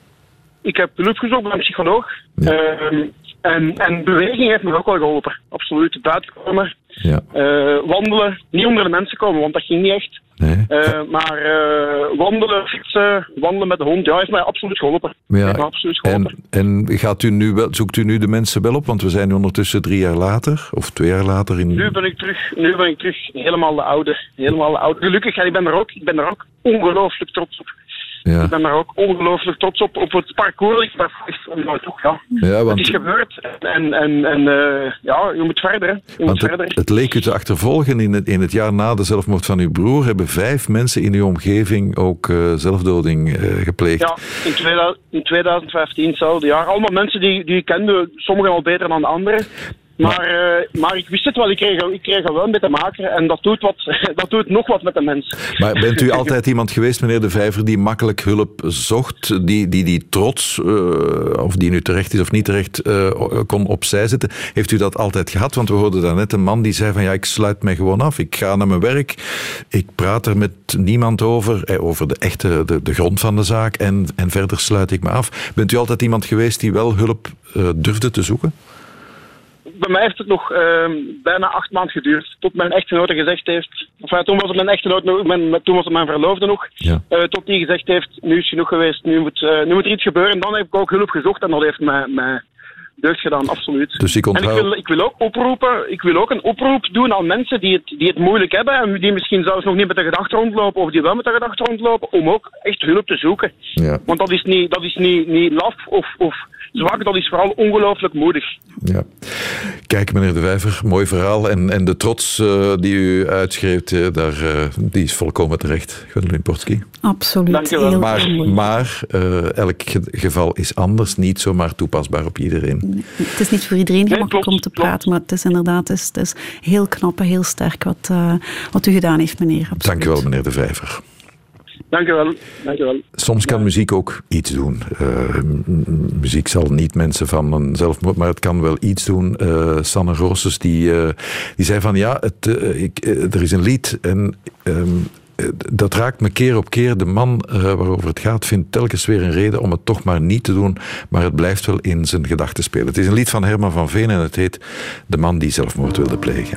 Ik heb hulp gezocht bij een psycholoog. Ja. Uh, en, en beweging heeft me ook wel geholpen. Absoluut. Buiten komen. Ja. Uh, wandelen. Niet onder de mensen komen, want dat ging niet echt. Nee. Uh, maar uh, wandelen, fietsen, wandelen met de hond, ja, heeft mij absoluut geholpen. Ja. Heeft mij absoluut geholpen. En, en gaat u nu wel, zoekt u nu de mensen wel op? Want we zijn nu ondertussen drie jaar later, of twee jaar later. In... Nu ben ik terug, nu ben ik terug helemaal de oude. Helemaal de oude. Gelukkig, ja, ik ben er ook, ik ben er ook ongelooflijk trots op. Ja. Ik ben daar ook ongelooflijk trots op, op het parcours. Ik ben echt toch, ja. ja want... Het is gebeurd en, en, en uh, ja, je moet verder. Hè. Je moet het, verder. Het leek u te achtervolgen in het, in het jaar na de zelfmoord van uw broer. Hebben vijf mensen in uw omgeving ook uh, zelfdoding uh, gepleegd? Ja, in, tweeduizend, in twintig vijftien, hetzelfde jaar. Allemaal mensen die, die ik kende, sommigen al beter dan de anderen. Maar, uh, maar ik wist het wel, ik kreeg, ik kreeg er wel mee te maken en dat doet, wat, dat doet nog wat met de mens. Maar bent u altijd iemand geweest, meneer de Vijver, die makkelijk hulp zocht, die die, die trots, uh, of die nu terecht is of niet terecht, uh, kon opzij zetten? Heeft u dat altijd gehad? Want we hoorden daarnet een man die zei van ja, ik sluit mij gewoon af, ik ga naar mijn werk, ik praat er met niemand over, eh, over de echte, de, de grond van de zaak en, en verder sluit ik me af. Bent u altijd iemand geweest die wel hulp uh, durfde te zoeken? Bij mij heeft het nog uh, bijna acht maanden geduurd. Tot mijn echtgenote gezegd heeft... Enfin, toen was het mijn echtgenote, mijn, toen was het mijn verloofde nog. Ja. Uh, tot die gezegd heeft, nu is het genoeg geweest, nu moet, uh, nu moet er iets gebeuren. En dan heb ik ook hulp gezocht en dat heeft mij, mij deugd gedaan, absoluut. Dus ik onthoud... En ik wil, ik wil ook oproepen, ik wil ook een oproep doen aan mensen die het, die het moeilijk hebben en die misschien zelfs nog niet met de gedachte rondlopen of die wel met de gedachte rondlopen, om ook echt hulp te zoeken. Ja. Want dat is niet, dat is niet, niet laf of... of zwak, dat is vooral ongelooflijk moedig. Ja. Kijk, meneer de Vijver, mooi verhaal. En, en de trots uh, die u uitschreeuwt, uh, daar, uh, die is volkomen terecht. Gwendoline Portski. Absoluut. Maar, maar uh, elk geval is anders, niet zomaar toepasbaar op iedereen. Nee, het is niet voor iedereen gemakkelijk nee, om te praten, klopt. Maar het is inderdaad het is, het is heel knap en heel sterk wat, uh, wat u gedaan heeft, meneer. Absoluut. Dank u wel, meneer de Vijver. Dank u wel. Dank u wel. Soms kan muziek ook iets doen. Uh, m- muziek zal niet mensen van een zelfmoord, maar het kan wel iets doen. Uh, Sanne Roosses, die, uh, die zei van ja, het, uh, ik, uh, er is een lied en um, uh, dat raakt me keer op keer. De man uh, waarover het gaat vindt telkens weer een reden om het toch maar niet te doen, maar het blijft wel in zijn gedachten spelen. Het is een lied van Herman van Veen en het heet De man die zelfmoord wilde plegen.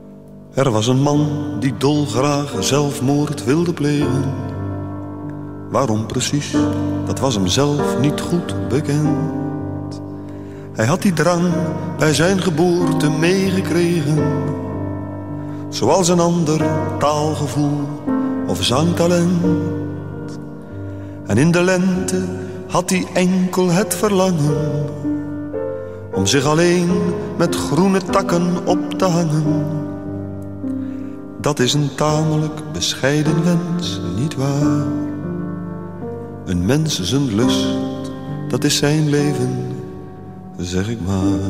Er was een man die dolgraag zelfmoord wilde plegen. Waarom precies, dat was hem zelf niet goed bekend. Hij had die drang bij zijn geboorte meegekregen, zoals een ander taalgevoel of zangtalent. En in de lente had hij enkel het verlangen om zich alleen met groene takken op te hangen. Dat is een tamelijk bescheiden wens, nietwaar? Een mens zijn lust, dat is zijn leven, zeg ik maar.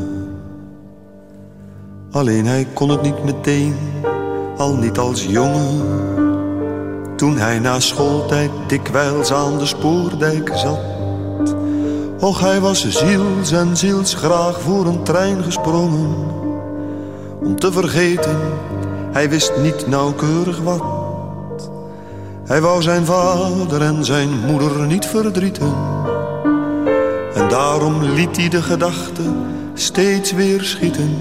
Alleen hij kon het niet meteen, al niet als jongen. Toen hij na schooltijd dikwijls aan de spoordijk zat. Och, hij was ziels en ziels graag voor een trein gesprongen. Om te vergeten, hij wist niet nauwkeurig wat. Hij wou zijn vader en zijn moeder niet verdrieten. En daarom liet hij de gedachte steeds weer schieten.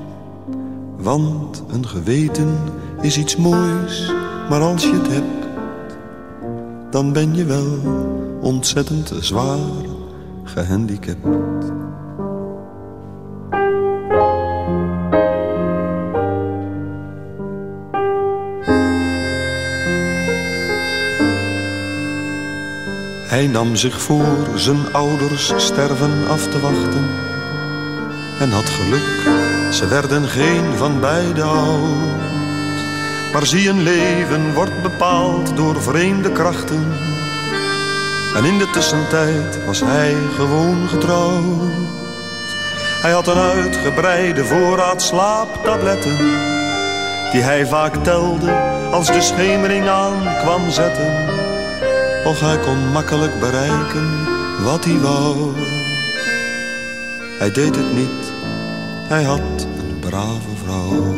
Want een geweten is iets moois, maar als je het hebt, dan ben je wel ontzettend zwaar gehandicapt. Hij nam zich voor zijn ouders sterven af te wachten en had geluk, ze werden geen van beiden oud. Maar zie, een leven wordt bepaald door vreemde krachten. En in de tussentijd was hij gewoon getrouwd. Hij had een uitgebreide voorraad slaaptabletten, die hij vaak telde als de schemering aan kwam zetten. Och, hij kon makkelijk bereiken wat hij wou. Hij deed het niet, hij had een brave vrouw.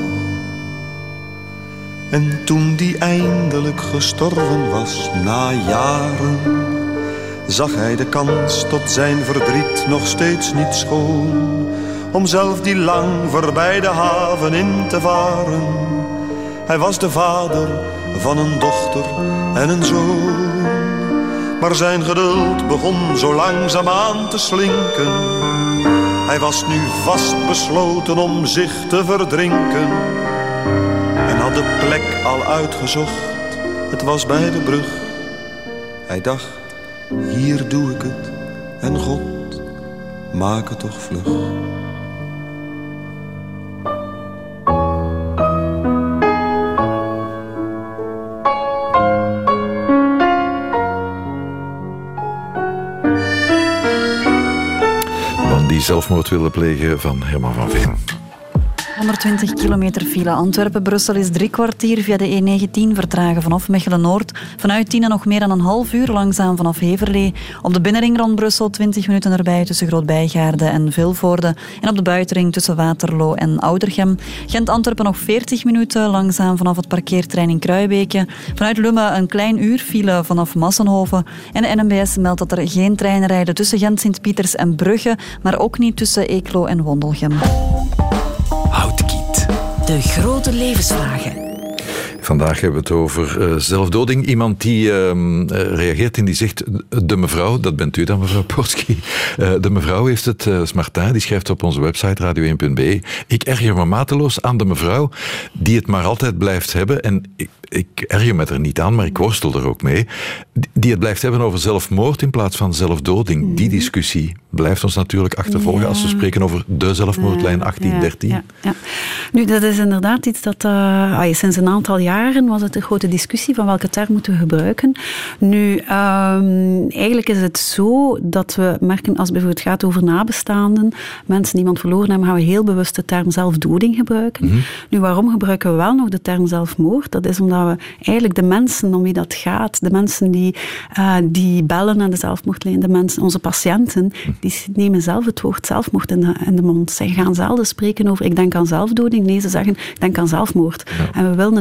En toen die eindelijk gestorven was, na jaren, zag hij de kans tot zijn verdriet nog steeds niet schoon, om zelf die lang voorbij de haven in te varen. Hij was de vader van een dochter en een zoon, maar zijn geduld begon zo langzaam aan te slinken. Hij was nu vast besloten om zich te verdrinken en had de plek al uitgezocht, het was bij de brug. Hij dacht, hier doe ik het en God, maak het toch vlug. Die zelfmoord willen plegen van Herman van Veen. honderdtwintig kilometer file. Antwerpen-Brussel is drie kwartier via de E negentien vertragen vanaf Mechelen-Noord. Vanuit Tienen nog meer dan een half uur langzaam vanaf Heverlee. Op de binnenring rond Brussel twintig minuten erbij tussen Groot-Bijgaarde en Vilvoorde. En op de buitenring tussen Waterloo en Oudergem. Gent-Antwerpen nog veertig minuten langzaam vanaf het parkeerterrein in Kruibeke. Vanuit Lummen een klein uur file vanaf Massenhoven. En de N M B S meldt dat er geen treinen rijden tussen Gent, Sint-Pieters en Brugge, maar ook niet tussen Eeklo en Wondelgem. Houtkiet. De grote levensvragen. Vandaag hebben we het over uh, zelfdoding. Iemand die uh, reageert en die zegt, de mevrouw, dat bent u dan mevrouw Portski, uh, de mevrouw heeft het, uh, Martin, die schrijft op onze website radio één punt b e. Ik erger me mateloos aan de mevrouw die het maar altijd blijft hebben. En ik, ik erger me er niet aan, maar ik worstel er ook mee. Die het blijft hebben over zelfmoord in plaats van zelfdoding. Mm. Die discussie blijft ons natuurlijk achtervolgen ja. als we spreken over de zelfmoordlijn achttien dertien. Ja, ja, ja. Nu, dat is inderdaad iets dat uh, sinds een aantal jaren was het een grote discussie van welke term moeten we gebruiken. Nu, um, eigenlijk is het zo dat we merken, als het bijvoorbeeld gaat over nabestaanden, mensen die iemand verloren hebben, gaan we heel bewust de term zelfdoding gebruiken. Mm-hmm. Nu, waarom gebruiken we wel nog de term zelfmoord? Dat is omdat we eigenlijk de mensen om wie dat gaat, de mensen die, uh, die bellen naar de zelfmoordlijn, de mensen, onze patiënten, die nemen zelf het woord zelfmoord in de, in de mond. Ze gaan zelden spreken over ik denk aan zelfdoding. Nee, ze zeggen ik denk aan zelfmoord. Ja. En we willen het dichtst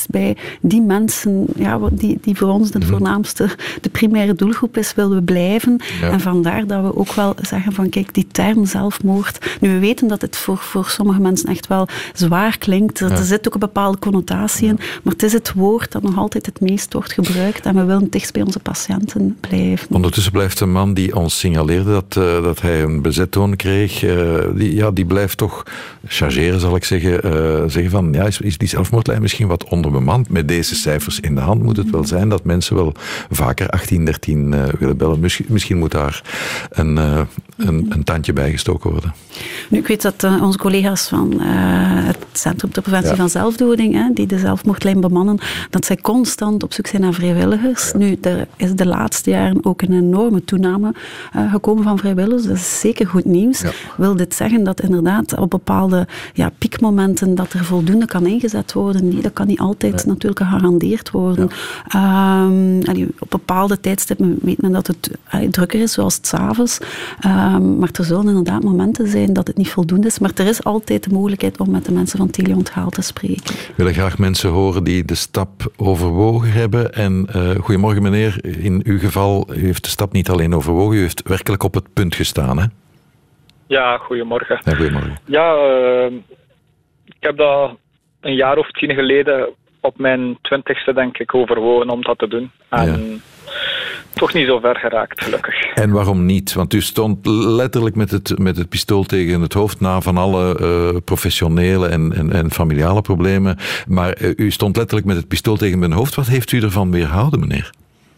juist bij die mensen, ja, die, die voor ons de voornaamste, de primaire doelgroep is, willen we blijven. Ja. En vandaar dat we ook wel zeggen van, kijk, die term zelfmoord. Nu, we weten dat het voor, voor sommige mensen echt wel zwaar klinkt. Er, ja. er zit ook een bepaalde connotatie in, ja. maar het is het woord dat nog altijd het meest wordt gebruikt en we willen dichtst bij onze patiënten blijven. Ondertussen blijft een man die ons signaleerde dat, uh, dat hij een bezettoon kreeg, uh, die, ja, die blijft toch chargeren, zal ik zeggen, uh, zeggen van, ja, is, is die zelfmoordlijn misschien wat onderbemand? Met deze cijfers in de hand moet het wel zijn dat mensen wel vaker achttien dertien uh, willen bellen. Misschien, misschien moet daar een, uh, een, een tandje bijgestoken worden. Nu, ik weet dat uh, onze collega's van uh, het Centrum ter Preventie ja. van Zelfdoding, hè, die de zelfmoordlijn bemannen, dat zij constant op zoek zijn naar vrijwilligers. Ja. Nu, er is de laatste jaren ook een enorme toename uh, gekomen van vrijwilligers. Dat is zeker goed nieuws. Ja. Wil dit zeggen dat inderdaad op bepaalde ja, piekmomenten dat er voldoende kan ingezet worden? Nee, dat kan niet altijd nee. natuurlijk gegarandeerd worden. Ja. Um, allee, op bepaalde tijdstippen weet men dat het uh, drukker is, zoals 's avonds. Um, maar er zullen inderdaad momenten zijn dat het niet voldoende is. Maar er is altijd de mogelijkheid om met de mensen van Teleonthaal te spreken. We willen graag mensen horen die de stap overwogen hebben. En uh, goedemorgen meneer, in uw geval, u heeft de stap niet alleen overwogen, u heeft werkelijk op het punt gestaan, hè? Ja, goedemorgen. Ja, goedemorgen. Ja, uh, ik heb dat een jaar of tien geleden op mijn twintigste, denk ik, overwogen om dat te doen. En ja. toch niet zo ver geraakt, gelukkig. En waarom niet? Want u stond letterlijk met het, met het pistool tegen het hoofd na van alle uh, professionele en, en, en familiale problemen. Maar uh, u stond letterlijk met het pistool tegen mijn hoofd. Wat heeft u ervan weerhouden, meneer?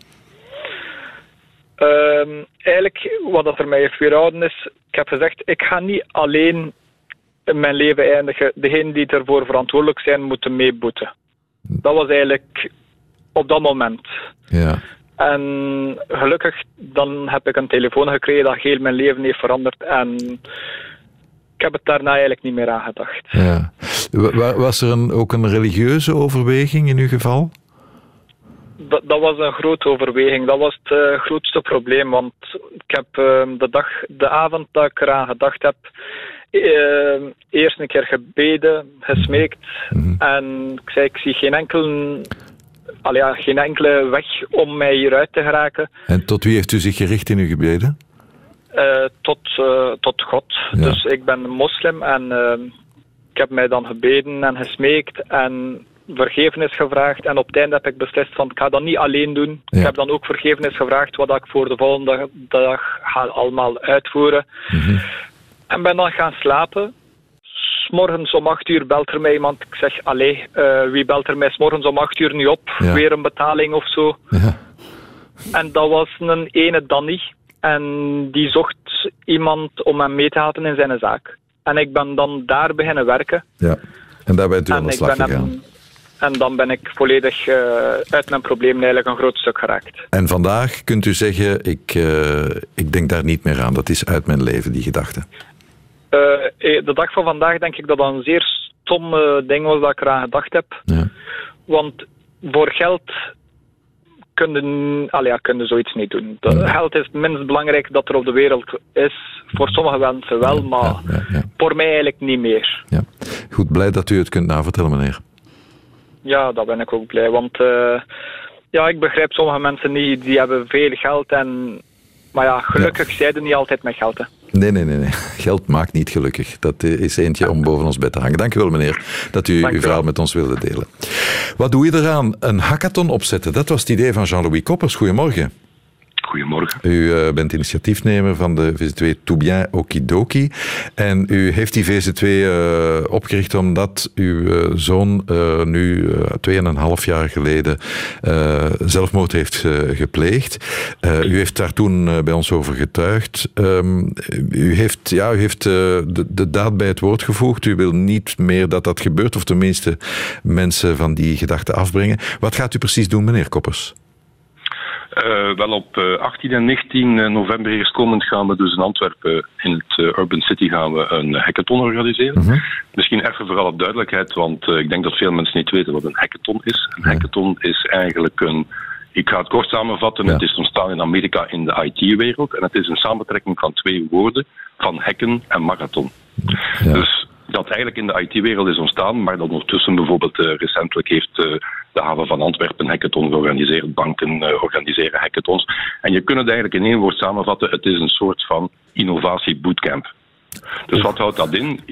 Uh, eigenlijk, wat dat er mij heeft weerhouden is, ik heb gezegd, ik ga niet alleen mijn leven eindigen. Degenen die ervoor verantwoordelijk zijn, moeten meeboeten. Dat was eigenlijk op dat moment. Ja. En gelukkig, dan heb ik een telefoon gekregen dat heel mijn leven heeft veranderd. En ik heb het daarna eigenlijk niet meer aan gedacht. Ja. Was er een, ook een religieuze overweging in uw geval? Dat, dat was een grote overweging. Dat was het uh, grootste probleem. Want ik heb uh, de dag, de avond dat ik eraan gedacht heb, uh, eerst een keer gebeden, gesmeekt. Mm-hmm. En ik zei, ik zie geen enkele, al ja, geen enkele weg om mij hieruit te geraken. En tot wie heeft u zich gericht in uw gebeden? Uh, tot, uh, tot God. Ja. Dus ik ben moslim en uh, ik heb mij dan gebeden en gesmeekt en vergevenis gevraagd. En op het einde heb ik beslist van, ik ga dat niet alleen doen. Ja. Ik heb dan ook vergevenis gevraagd wat ik voor de volgende dag, dag ga allemaal uitvoeren. Mm-hmm. En ben dan gaan slapen. 's Morgens om acht uur belt er mij iemand. Ik zeg, allee, uh, wie belt er mij 's morgens om acht uur nu op? Ja. Weer een betaling of zo. Ja. En dat was een ene Danny. En die zocht iemand om hem mee te halen in zijn zaak. En ik ben dan daar beginnen werken. Ja. En daar bent u aan de slag gegaan. Hem, en dan ben ik volledig uh, uit mijn probleem eigenlijk een groot stuk geraakt. En vandaag kunt u zeggen, ik, uh, ik denk daar niet meer aan. Dat is uit mijn leven, die gedachte. Uh, de dag van vandaag denk ik dat dat een zeer stom uh, ding was dat ik eraan gedacht heb. Ja. Want voor geld kunnen, allee, ja, kunnen zoiets niet doen. De, ja. Geld is het minst belangrijk dat er op de wereld is. Voor sommige mensen wel, ja, maar ja, ja, ja. voor mij eigenlijk niet meer. Ja. Goed, blij dat u het kunt navertellen, meneer. Ja, daar ben ik ook blij. Want uh, ja, ik begrijp sommige mensen niet, die hebben veel geld. En, maar ja, gelukkig ja. zijn ze niet altijd met geld. Hè. Nee, nee, nee, nee. Geld maakt niet gelukkig. Dat is eentje om boven ons bed te hangen. Dank u wel, meneer, dat u Dank uw verhaal met ons wilde delen. Wat doe je eraan? Een hackathon opzetten. Dat was het idee van Jean-Louis Koppers. Goedemorgen. Goedemorgen. U uh, bent initiatiefnemer van de V Z twee Tout Bien Okidoki. En u heeft die V Z twee uh, opgericht omdat uw uh, zoon uh, nu uh, tweeënhalf jaar geleden uh, zelfmoord heeft uh, gepleegd. Uh, u heeft daar toen uh, bij ons over getuigd. Um, u heeft, ja, u heeft uh, de, de daad bij het woord gevoegd. U wil niet meer dat dat gebeurt, of tenminste mensen van die gedachten afbrengen. Wat gaat u precies doen, meneer Koppers? Uh, wel, op uh, achttien en negentien november eerstkomend gaan we dus in Antwerpen, in het uh, Urban City, gaan we een hackathon organiseren. Mm-hmm. Misschien even voor alle duidelijkheid, want uh, ik denk dat veel mensen niet weten wat een hackathon is. Een ja. hackathon is eigenlijk een, ik ga het kort samenvatten, ja. het is ontstaan in Amerika in de I T-wereld en het is een samentrekking van twee woorden, van hacken en marathon. Ja. Dus dat eigenlijk in de I T-wereld is ontstaan, maar dat ondertussen bijvoorbeeld uh, recentelijk heeft uh, de haven van Antwerpen hackathon georganiseerd, banken uh, organiseren hackathons. En je kunt het eigenlijk in één woord samenvatten, het is een soort van innovatie-bootcamp. Dus wat houdt dat in?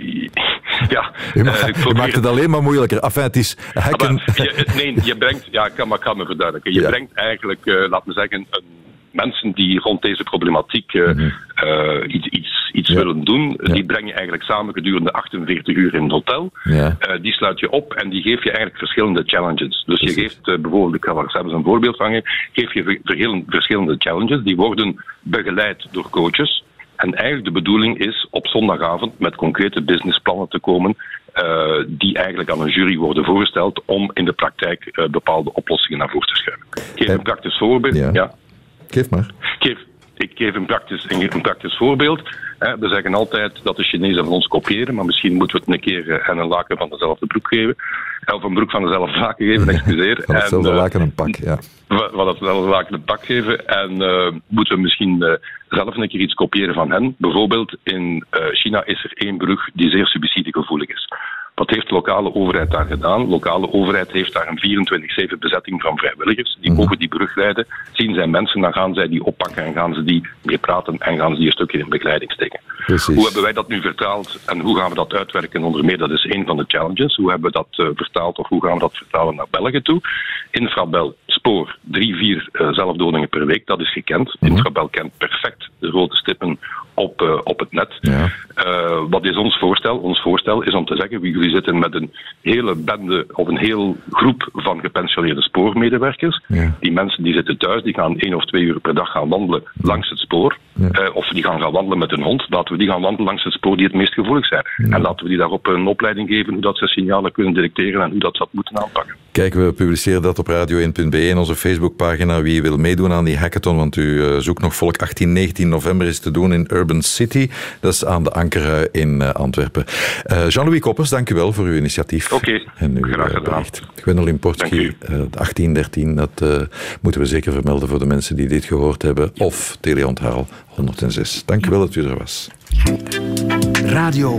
Ja, je, ma- uh, je maakt het alleen maar moeilijker. Enfin, het is hacken. Maar, je, nee, je brengt, ja, ik kan, maar ik kan me verduidelijken. Je ja. brengt eigenlijk, uh, laat me zeggen, een, mensen die rond deze problematiek uh, mm-hmm. uh, iets, iets, iets ja. willen doen, ja. die breng je eigenlijk samen gedurende achtenveertig uur in het hotel. Ja. Uh, die sluit je op en die geef je eigenlijk verschillende challenges. Dus Precies. je geeft uh, bijvoorbeeld, ik ga er zelfs een voorbeeld van geven, geef je ver- verschillende challenges. Die worden begeleid door coaches. En eigenlijk de bedoeling is op zondagavond met concrete businessplannen te komen uh, die eigenlijk aan een jury worden voorgesteld om in de praktijk uh, bepaalde oplossingen naar voren te schuiven. Ik geef een praktisch voorbeeld. Ja. ja. Geef maar. Ik geef, ik geef een, praktisch, een praktisch voorbeeld. We zeggen altijd dat de Chinezen van ons kopiëren, maar misschien moeten we het een keer en een laken van dezelfde broek geven. Of een broek van dezelfde laken geven, excuseer. Van hetzelfde laken een pak, ja. Van hetzelfde laken een pak geven. En uh, moeten we misschien uh, zelf een keer iets kopiëren van hen. Bijvoorbeeld in uh, China is er één brug die zeer subsidiegevoelig is. Wat heeft de lokale overheid daar gedaan? De lokale overheid heeft daar een vierentwintig zeven bezetting van vrijwilligers die mm-hmm. over die brug rijden. Zien zij mensen, dan gaan zij die oppakken en gaan ze die mee praten en gaan ze die een stukje in begeleiding steken. Precies. Hoe hebben wij dat nu vertaald en hoe gaan we dat uitwerken? Onder meer, dat is één van de challenges. Hoe hebben we dat uh, vertaald of hoe gaan we dat vertalen naar België toe? Infrabel, spoor, drie, vier uh, zelfdodingen per week, dat is gekend. Mm-hmm. Infrabel kent perfect de rode stippen op, uh, op het net. Ja. Uh, wat is ons voorstel? Ons voorstel is om te zeggen, jullie zitten met een hele bende of een heel groep van gepensioneerde spoormedewerkers. Ja. Die mensen die zitten thuis, die gaan één of twee uur per dag gaan wandelen langs het spoor. Ja. Uh, of die gaan gaan wandelen met hun hond. Laten we die gaan wandelen langs het spoor die het meest gevoelig zijn. Ja. En laten we die daarop een opleiding geven hoe dat ze signalen kunnen detecteren en hoe dat ze dat moeten aanpakken. Kijk, we publiceren dat op radio één punt b e en onze Facebookpagina. Wie wil meedoen aan die hackathon, want u uh, zoekt nog volk. achttien, negentien november is te doen in Urban City. Dat is aan de Ankerui in uh, Antwerpen. Uh, Jean-Louis Koppers, dank u wel voor uw initiatief. Oké, okay. En uw graag gedaan. bericht. Gwendolyn Portschie, uh, achttien dertien, dat uh, moeten we zeker vermelden voor de mensen die dit gehoord hebben. Of Teleonthaal honderdzes. Dank u wel dat u er was. Radio